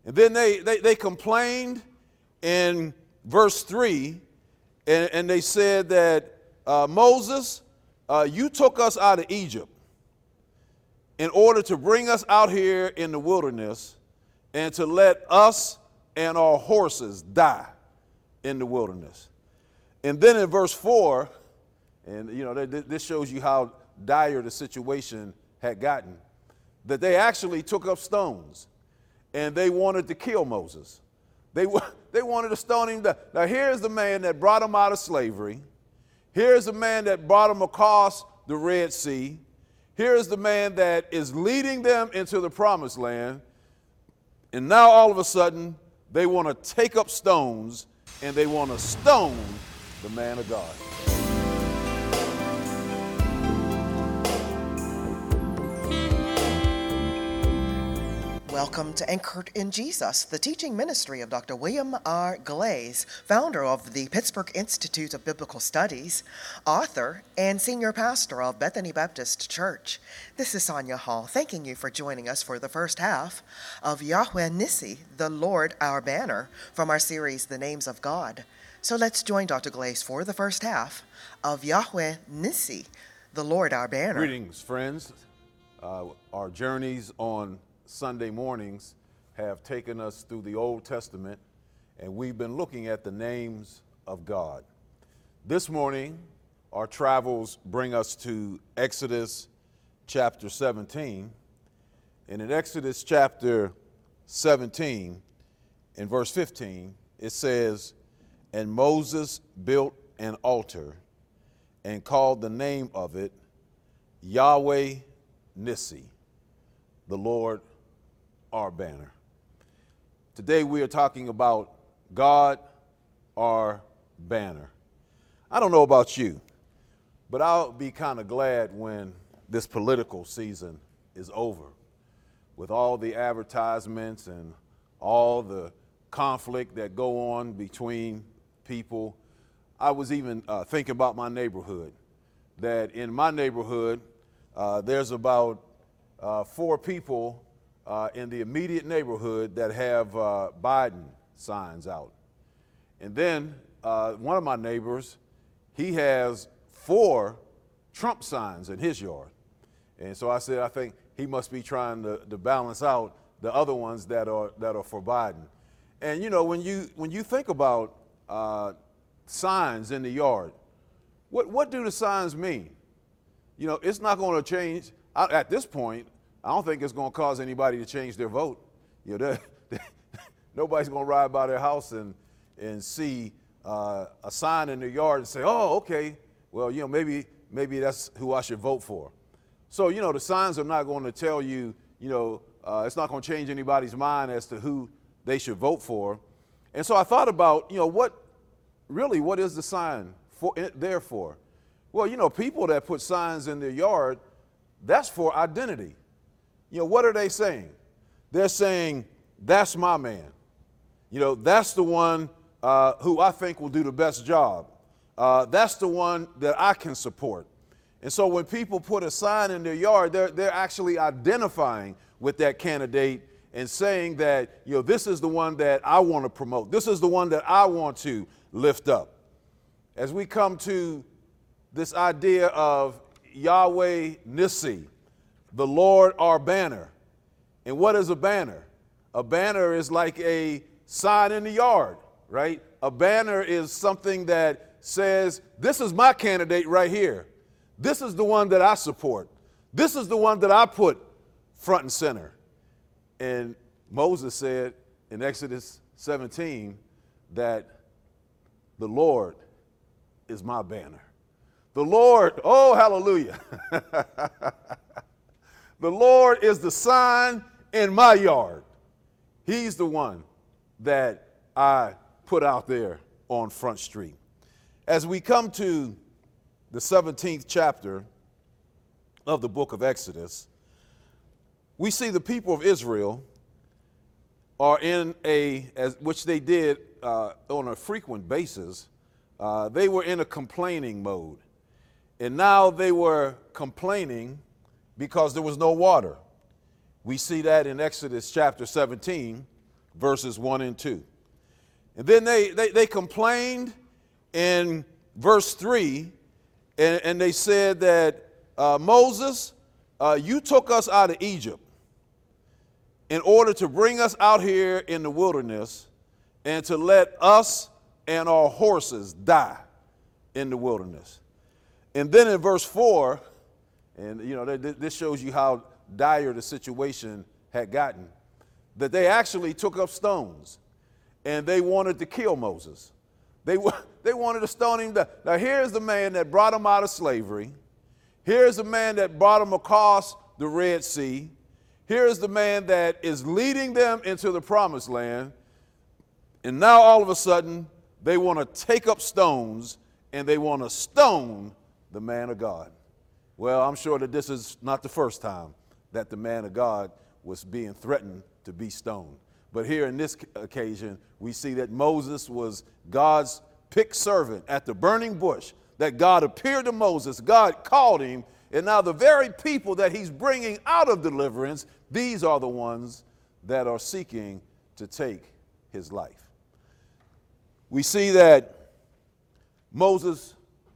And then they complained in verse 3, and they said that, Moses, you took us out of Egypt in order to bring us out here in the wilderness and to let us and our horses die in the wilderness. And then in verse 4, and this shows you how dire the situation had gotten, that they actually took up stones and they wanted to kill Moses. They wanted to stone him. Now here's the man that brought them out of slavery. Here's the man that brought them across the Red Sea. Here's the man that is leading them into the promised land. And now all of a sudden, they want to take up stones and they want to stone the man of God. Welcome to Anchored in Jesus, the teaching ministry of Dr. William R. Glaze, founder of the Pittsburgh Institute of Biblical Studies, author, and senior pastor of Bethany Baptist Church. This is Sonia Hall, thanking you for joining us for the first half of Yahweh Nissi, the Lord our Banner, from our series, The Names of God. So let's join Dr. Glaze for the first half of Yahweh Nissi, the Lord our Banner. Greetings, friends. Our journeys on Sunday mornings have taken us through the Old Testament, and we've been looking at the names of God. This morning, our travels bring us to Exodus chapter 17. And in Exodus chapter 17, in verse 15, it says, "And Moses built an altar and called the name of it Yahweh Nissi, the Lord our Banner." Today we are talking about God, our banner. I don't know about you, but I'll be kind of glad when this political season is over, with all the advertisements and all the conflict that go on between people. I was even thinking about my neighborhood, that in my neighborhood, there's about 4 people in the immediate neighborhood that have Biden signs out. And then one of my neighbors, he has 4 Trump signs in his yard. And so I said, I think he must be trying to balance out the other ones that are for Biden. And when you think about signs in the yard, what do the signs mean? It's not going to change at this point. I don't think it's going to cause anybody to change their vote. Nobody's going to ride by their house and see a sign in their yard and say, "Oh, okay, well, maybe that's who I should vote for." So, the signs are not going to tell you, it's not going to change anybody's mind as to who they should vote for. And so I thought about, what is the sign there for? Well, people that put signs in their yard, that's for identity. What are they saying? They're saying, that's my man. That's the one who I think will do the best job. That's the one that I can support. And so when people put a sign in their yard, they're actually identifying with that candidate and saying that, this is the one that I want to promote. This is the one that I want to lift up. As we come to this idea of Yahweh Nissi, the Lord our banner. And what is a banner? A banner is like a sign in the yard, right? A banner is something that says, this is my candidate right here. This is the one that I support. This is the one that I put front and center. And Moses said in Exodus 17 that the Lord is my banner. The Lord, oh, hallelujah. The Lord is the sign in my yard. He's the one that I put out there on Front Street. As we come to the 17th chapter of the book of Exodus, we see the people of Israel are in which they did on a frequent basis, they were in a complaining mode. And now they were complaining because there was no water. We see that in Exodus chapter 17, verses 1 and 2. And then they complained in verse 3, and they said that, Moses, you took us out of Egypt in order to bring us out here in the wilderness and to let us and our horses die in the wilderness. And then in verse 4, and this shows you how dire the situation had gotten, that they actually took up stones and they wanted to kill Moses. They wanted to stone him. Now here's the man that brought them out of slavery. Here's the man that brought them across the Red Sea. Here's the man that is leading them into the promised land. And now all of a sudden, they want to take up stones and they want to stone the man of God. Well, I'm sure that this is not the first time that the man of God was being threatened to be stoned. But here in this occasion, we see that Moses was God's picked servant at the burning bush, that God appeared to Moses, God called him, and now the very people that he's bringing out of deliverance, these are the ones that are seeking to take his life. We see that Moses,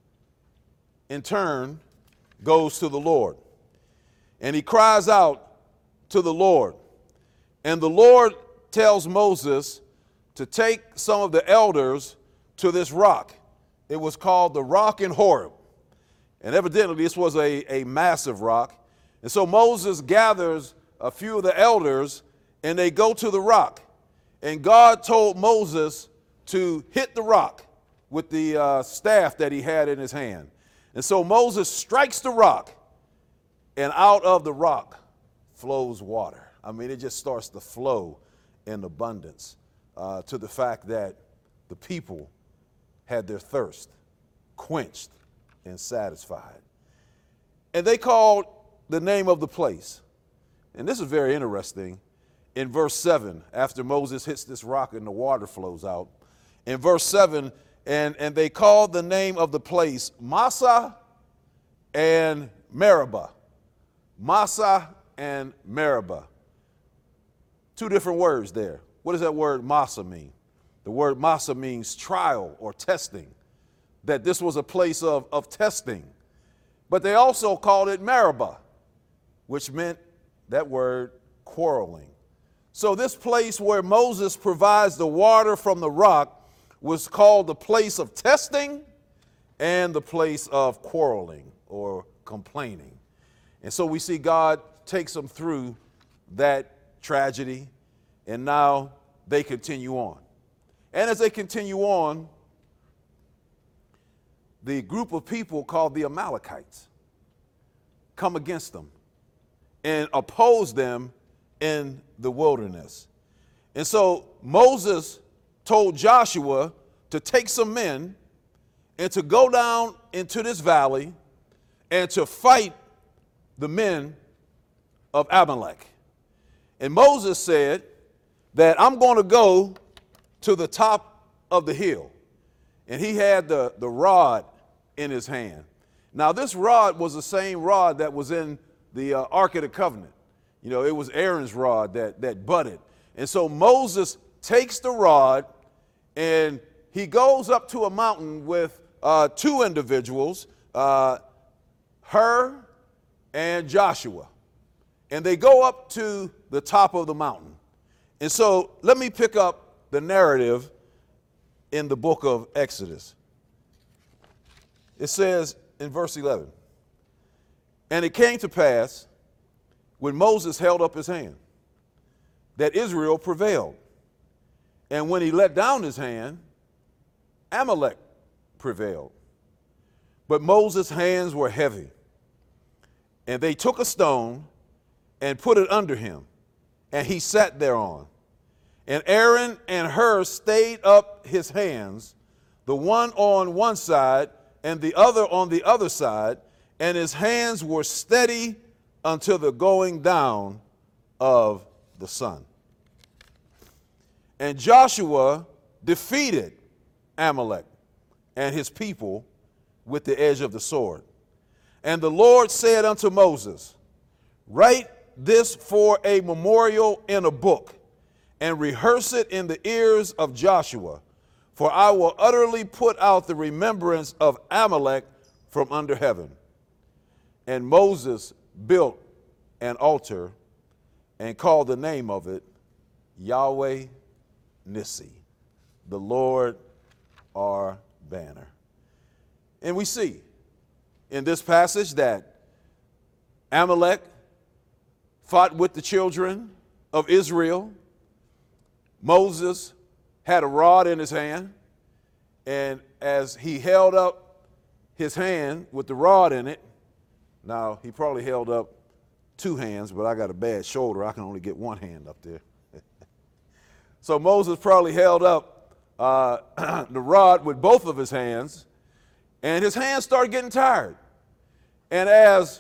in turn, goes to the Lord, and he cries out to the Lord. And the Lord tells Moses to take some of the elders to this rock. It was called the rock in Horeb. And evidently this was a massive rock. And so Moses gathers a few of the elders and they go to the rock. And God told Moses to hit the rock with the staff that he had in his hand. And so Moses strikes the rock, and out of the rock flows water. I mean, it just starts to flow in abundance, to the fact that the people had their thirst quenched and satisfied. And they called the name of the place. And this is very interesting. In verse 7, after Moses hits this rock and the water flows out, in verse 7, and they called the name of the place Massah and Meribah. Massah and Meribah. Two different words there. What does that word Massah mean? The word Massah means trial or testing, that this was a place of testing. But they also called it Meribah, which meant that word quarreling. So this place where Moses provides the water from the rock was called the place of testing and the place of quarreling or complaining. And so we see God takes them through that tragedy, and now they continue on. And as they continue on, the group of people called the Amalekites come against them and oppose them in the wilderness. And so Moses told Joshua to take some men and to go down into this valley and to fight the men of Amalek. And Moses said that I'm going to go to the top of the hill. And he had the rod in his hand. Now this rod was the same rod that was in the Ark of the Covenant. You know, it was Aaron's rod that budded. And so Moses takes the rod and he goes up to a mountain with two individuals, Hur and Joshua. And they go up to the top of the mountain. And so let me pick up the narrative in the book of Exodus. It says in verse 11, and it came to pass when Moses held up his hand that Israel prevailed. And when he let down his hand, Amalek prevailed. But Moses' hands were heavy. And they took a stone and put it under him, and he sat thereon. And Aaron and Hur stayed up his hands, the one on one side and the other on the other side, and his hands were steady until the going down of the sun. And Joshua defeated Amalek and his people with the edge of the sword. And the Lord said unto Moses, write this for a memorial in a book, and rehearse it in the ears of Joshua, for I will utterly put out the remembrance of Amalek from under heaven. And Moses built an altar and called the name of it Yahweh Nissi, the Lord our banner. And we see in this passage that Amalek fought with the children of Israel. Moses had a rod in his hand, and as he held up his hand with the rod in it, now he probably held up two hands, but I got a bad shoulder. I can only get one hand up there. So Moses probably held up the rod with both of his hands, and his hands started getting tired. And as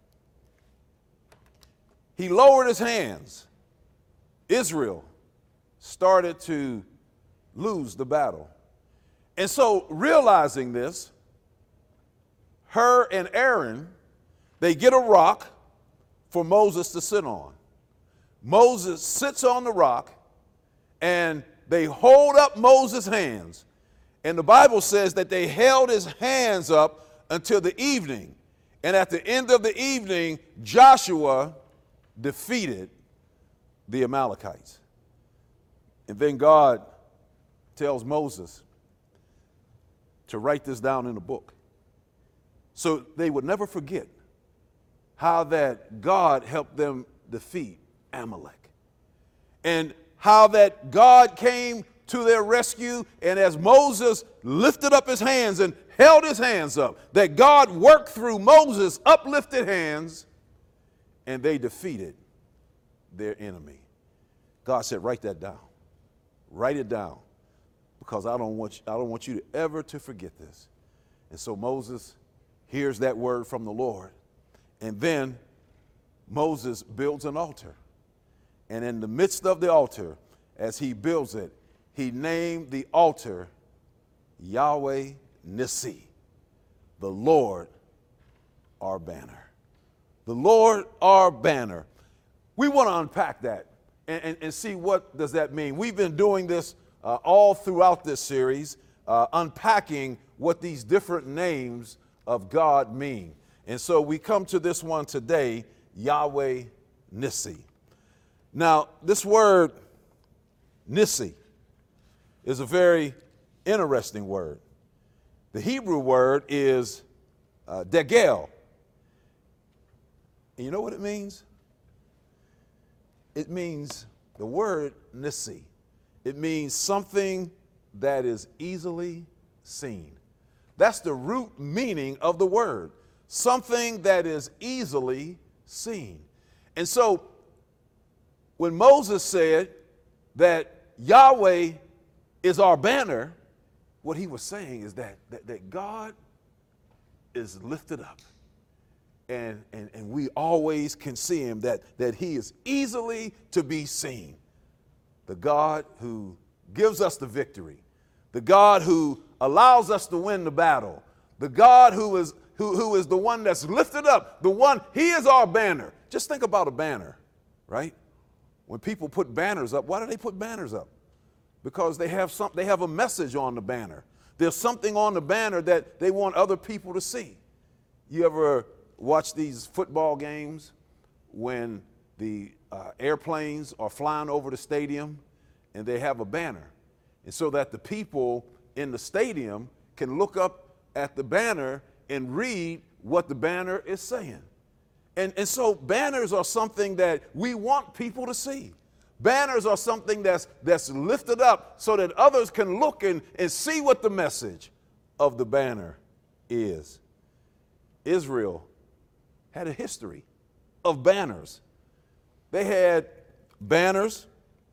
he lowered his hands, Israel started to lose the battle. And so, realizing this, Hur and Aaron, they get a rock for Moses to sit on. Moses sits on the rock, and they hold up Moses' hands. And the Bible says that they held his hands up until the evening. And at the end of the evening, Joshua defeated the Amalekites. And then God tells Moses to write this down in a book, so they would never forget how that God helped them defeat Amalek, and how that God came to their rescue. And as Moses lifted up his hands and held his hands up, that God worked through Moses' uplifted hands, and they defeated their enemy. God said, write that down. Write it down, because I don't want you to ever to forget this. And so Moses hears that word from the Lord, and then Moses builds an altar. And in the midst of the altar, as he builds it, he named the altar Yahweh Nissi, the Lord our banner. The Lord our banner. We want to unpack that and see what does that mean. We've been doing this all throughout this series, unpacking what these different names of God mean. And so we come to this one today, Yahweh Nissi. Now, this word Nissi is a very interesting word. The Hebrew word is degel. And you know what it means? It means, the word Nissi, it means something that is easily seen. That's the root meaning of the word, something that is easily seen. And so when Moses said that Yahweh is our banner, what he was saying is that God is lifted up. And we always can see him, that he is easily to be seen. The God who gives us the victory, the God who allows us to win the battle, the God who is the one that's lifted up, he is our banner. Just think about a banner, right? When people put banners up, why do they put banners up? Because they have a message on the banner. There's something on the banner that they want other people to see. You ever watch these football games when the airplanes are flying over the stadium and they have a banner, and so that the people in the stadium can look up at the banner and read what the banner is saying. And so banners are something that we want people to see. Banners are something that's lifted up so that others can look and see what the message of the banner is. Israel had a history of banners. They had banners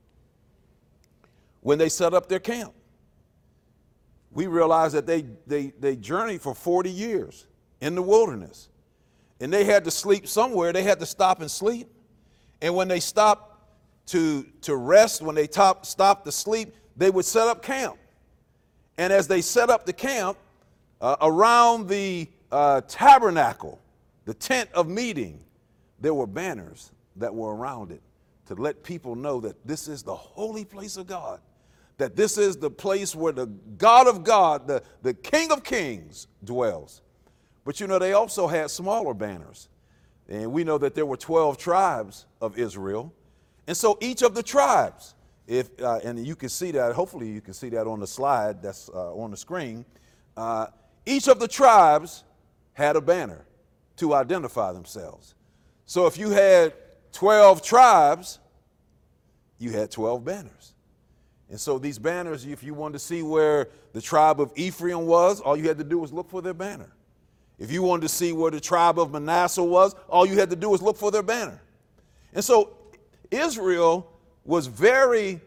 when they set up their camp. We realize that they journeyed for 40 years in the wilderness. And they had to sleep somewhere. They had to stop and sleep. And when they stopped to rest, when they stopped to sleep, they would set up camp. And as they set up the camp, around the tabernacle, the tent of meeting, there were banners that were around it to let people know that this is the holy place of God, that this is the place where the God of God, the King of Kings dwells. But you know, they also had smaller banners. And we know that there were 12 tribes of Israel. And so each of the tribes, and you can see that, hopefully you can see that on the slide that's on the screen, each of the tribes had a banner to identify themselves. So if you had 12 tribes, you had 12 banners. And so these banners, if you wanted to see where the tribe of Ephraim was, all you had to do was look for their banner. If you wanted to see where the tribe of Manasseh was, all you had to do was look for their banner. And so Israel was very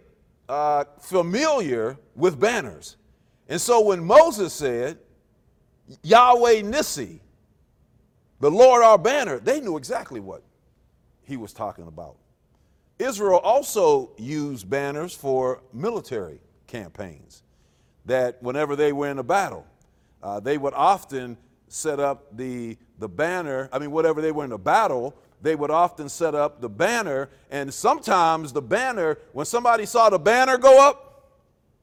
familiar with banners. And so when Moses said, Yahweh Nissi, the Lord our banner, they knew exactly what he was talking about. Israel also used banners for military campaigns, that whenever they were in a battle, they would often set up the banner. Whenever they were in a battle, they would often set up the banner. And sometimes the banner, when somebody saw the banner go up,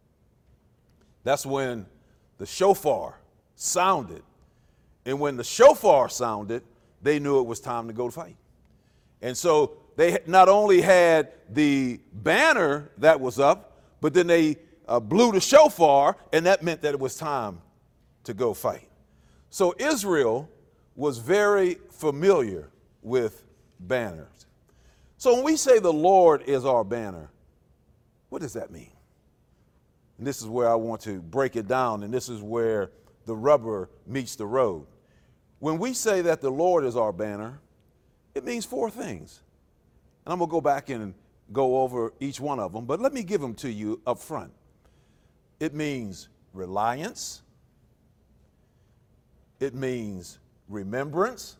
that's when the shofar sounded. And when the shofar sounded, they knew it was time to go fight. And so they not only had the banner that was up, but then they blew the shofar, and that meant that it was time to go fight. So Israel was very familiar with banners. So when we say the Lord is our banner, what does that mean? And this is where I want to break it down, and this is where the rubber meets the road. When we say that the Lord is our banner, it means four things. And I'm going to go back and go over each one of them, but let me give them to you up front. It means reliance. It means remembrance.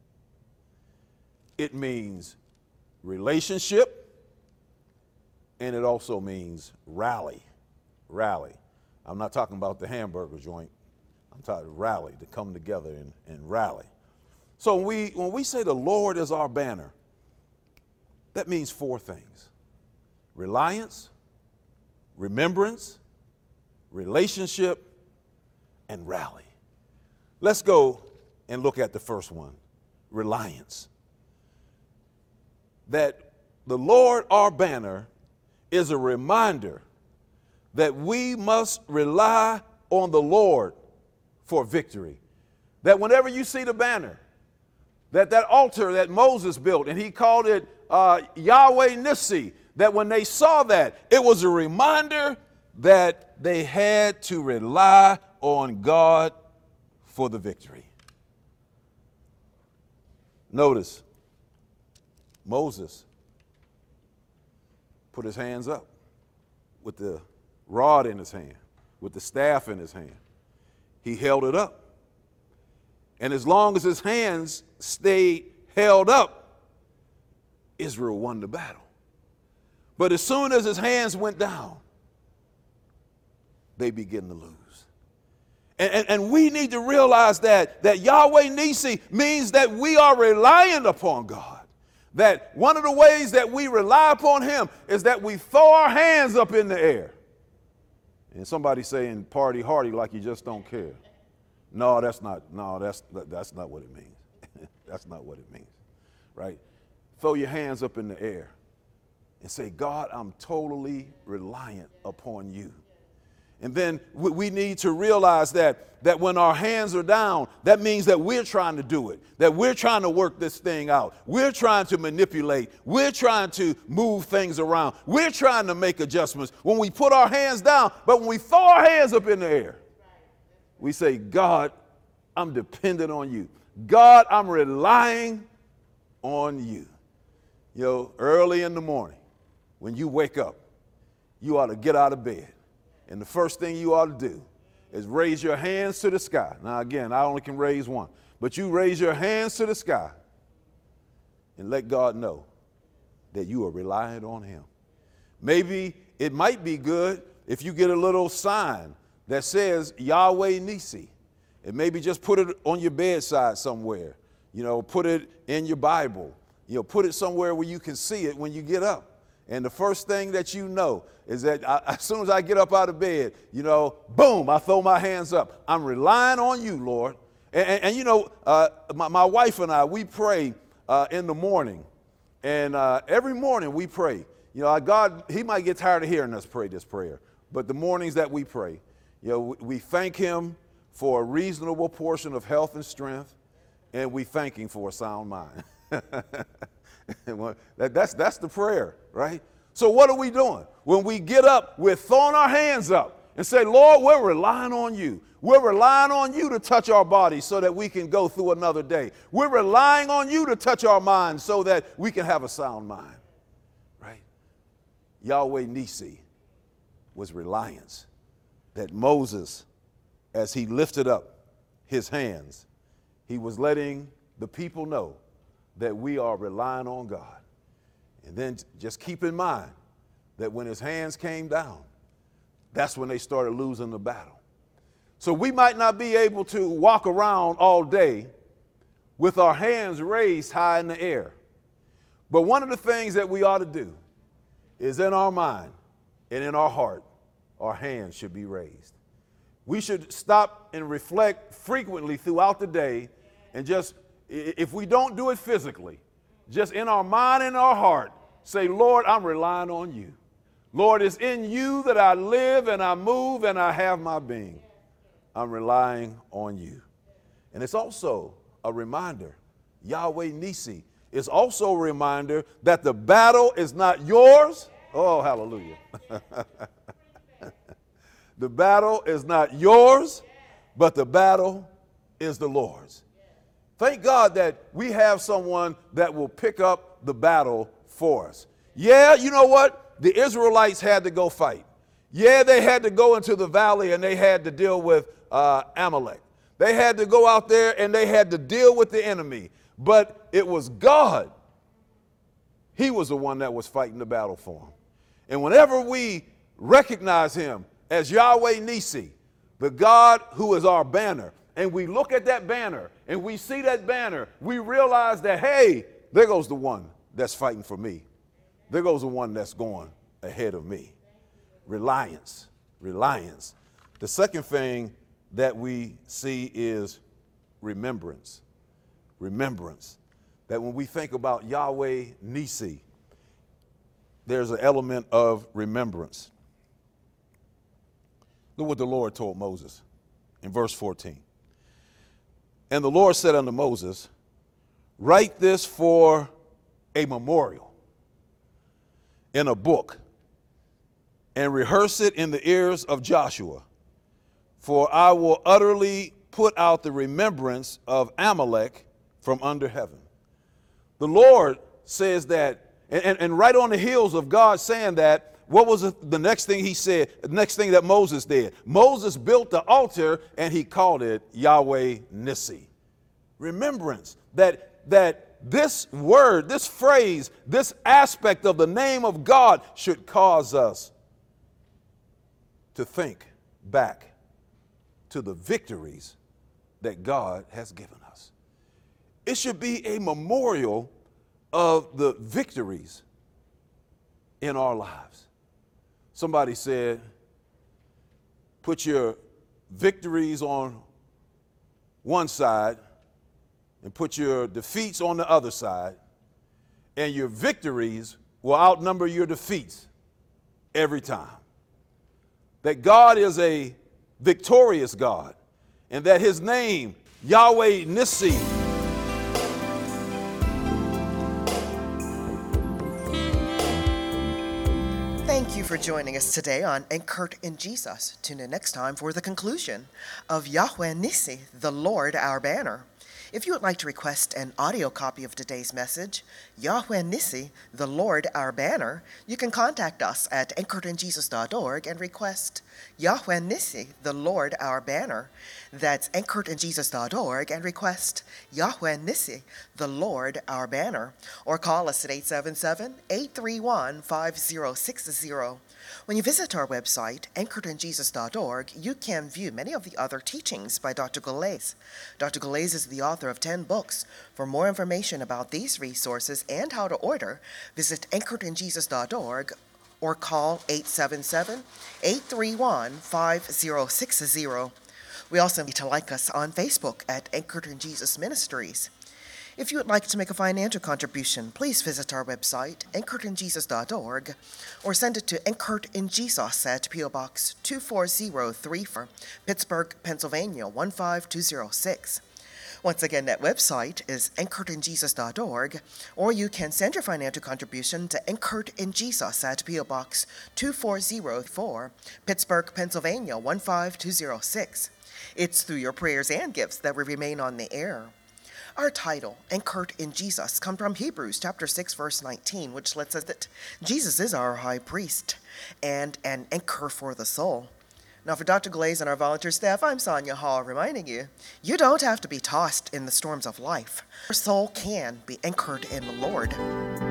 It means relationship. And it also means rally. Rally. I'm not talking about the hamburger joint. I'm talking rally, to come together and rally. So when we say the Lord is our banner, that means four things: reliance, remembrance, relationship, and rally. Let's go and look at the first one, reliance. That the Lord, our banner, is a reminder that we must rely on the Lord for victory. That whenever you see the banner, that altar that Moses built, and he called it Yahweh Nissi, that when they saw that, it was a reminder that they had to rely on God for the victory. Notice, Moses put his hands up with the rod in his hand, with the staff in his hand. He held it up. And as long as his hands stayed held up, Israel won the battle. But as soon as his hands went down, they began to lose. And we need to realize that Yahweh Nissi means that we are reliant upon God. That one of the ways that we rely upon him is that we throw our hands up in the air. And somebody saying party hardy like you just don't care. No, that's not what it means. That's not what it means, right? Throw your hands up in the air and say, God, I'm totally reliant upon you. And then we need to realize that when our hands are down, that means that we're trying to do it, that we're trying to work this thing out. We're trying to manipulate. We're trying to move things around. We're trying to make adjustments when we put our hands down. But when we throw our hands up in the air, we say, God, I'm dependent on you. God, I'm relying on you. You know, early in the morning, when you wake up, you ought to get out of bed. And the first thing you ought to do is raise your hands to the sky. Now, again, I only can raise one. But you raise your hands to the sky and let God know that you are reliant on him. Maybe it might be good if you get a little sign that says Yahweh Nissi. And maybe just put it on your bedside somewhere. You know, put it in your Bible. Put it somewhere where you can see it when you get up. And the first thing that you know is that as soon as I get up out of bed, boom, I throw my hands up. I'm relying on you, Lord. My wife and I, we pray in the morning. And every morning we pray. God, he might get tired of hearing us pray this prayer. But the mornings that we pray, we thank him for a reasonable portion of health and strength. And we thank him for a sound mind. That's the prayer, right? So what are we doing? When we get up, we're throwing our hands up and say, Lord, we're relying on you. We're relying on you to touch our bodies so that we can go through another day. We're relying on you to touch our minds so that we can have a sound mind, right? Yahweh Nissi was reliance. That Moses, as he lifted up his hands, he was letting the people know that we are relying on God. And then just keep in mind that when his hands came down, that's when they started losing the battle. So we might not be able to walk around all day with our hands raised high in the air. But one of the things that we ought to do is in our mind and in our heart, our hands should be raised. We should stop and reflect frequently throughout the day and just, if we don't do it physically, just in our mind and our heart, say, Lord, I'm relying on you. Lord, it's in you that I live and I move and I have my being. I'm relying on you. And it's also a reminder, Yahweh Nissi is also a reminder that the battle is not yours. Oh, hallelujah. The battle is not yours, but the battle is the Lord's. Thank God that we have someone that will pick up the battle for us. Yeah, you know what? The Israelites had to go fight. Yeah, they had to go into the valley and they had to deal with Amalek. They had to go out there and they had to deal with the enemy. But it was God. He was the one that was fighting the battle for them. And whenever we recognize him as Yahweh Nissi, the God who is our banner, and we look at that banner and we see that banner, we realize that, hey, there goes the one that's fighting for me. There goes the one that's going ahead of me. Reliance. The second thing that we see is remembrance. That when we think about Yahweh Nissi, there's an element of remembrance. Look what the Lord told Moses in verse 14. And the Lord said unto Moses, write this for a memorial in a book, and rehearse it in the ears of Joshua, for I will utterly put out the remembrance of Amalek from under heaven. The Lord says that, and right on the heels of God saying that, what was the next thing he said, the next thing that Moses did? Moses built the altar and he called it Yahweh Nissi. Remembrance that this word, this phrase, this aspect of the name of God should cause us to think back to the victories that God has given us. It should be a memorial of the victories in our lives. Somebody said, put your victories on one side and put your defeats on the other side, and your victories will outnumber your defeats every time. That God is a victorious God, and that his name, Yahweh Nissi, Thank you for joining us today on Anchored in Jesus. Tune in next time for the conclusion of Yahweh Nissi, the Lord our banner. If you would like to request an audio copy of today's message, Yahweh Nissi, the Lord our banner, you can contact us at anchoredinjesus.org and request Yahweh Nissi, the Lord our banner. That's anchoredinjesus.org and request Yahweh Nissi, the Lord our banner. Or call us at 877-831-5060. When you visit our website, anchoredinjesus.org, you can view many of the other teachings by Dr. Galais. Dr. Galais is the author of 10 books. For more information about these resources and how to order, visit anchoredinjesus.org or call 877-831-5060. We also need to like us on Facebook at Anchored in Jesus Ministries. If you would like to make a financial contribution, please visit our website, anchoredinjesus.org, or send it to Anchored in Jesus at P.O. Box 24034, Pittsburgh, Pennsylvania 15206. Once again, that website is anchoredinjesus.org, or you can send your financial contribution to Anchored in Jesus at P.O. Box 24034, Pittsburgh, Pennsylvania 15206. It's through your prayers and gifts that we remain on the air. Our title, Anchored in Jesus, comes from Hebrews chapter 6, verse 19, which lets us that Jesus is our high priest and an anchor for the soul. Now, for Dr. Galais and our volunteer staff, I'm Sonia Hall, reminding you, you don't have to be tossed in the storms of life. Your soul can be anchored in the Lord.